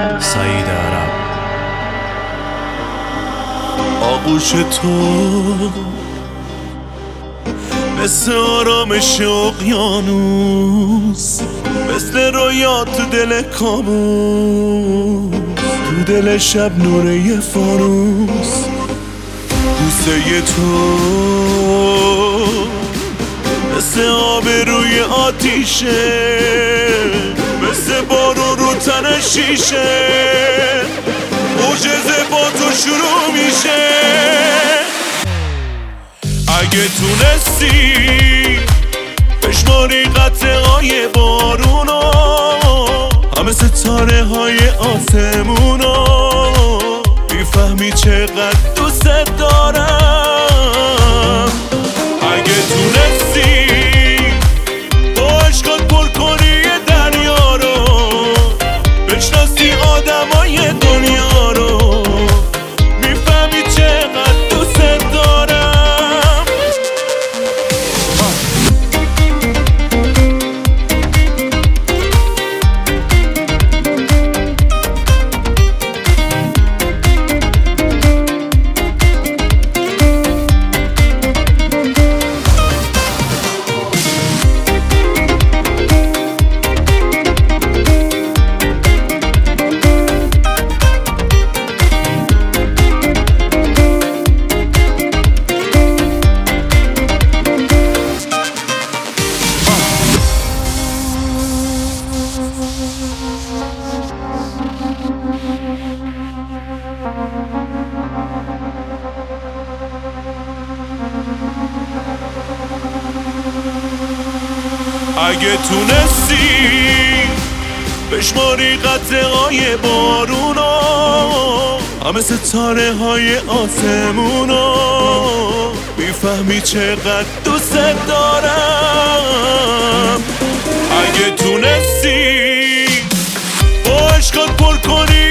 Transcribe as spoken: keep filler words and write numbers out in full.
سعید عرب. آغوش تو مثل آرامش اقیانوس، مثل رویات تو دل کابوس، تو دل شب نوره یه فانوس. بوسه تو مثل آب روی آتیشه، مثل بارون رو تن شیشه، معجزه با تو شروع میشه. اگه تونستی بشماری قطره‌های بارونو، همه ستاره های آسمونو، میفهمی چقدر دوست دارم. اگه تونستی با عشقات پر کنی دریا رو، بشناسی آدمای دنیا رو، میفهمی چقدر دوست دارم. اگه تونستی بشماری قطره‌های بارونو، همه ستاره های آسمونو، میفهمی چقدر دوست دارم. اگه تونستی با عشقات پر کنی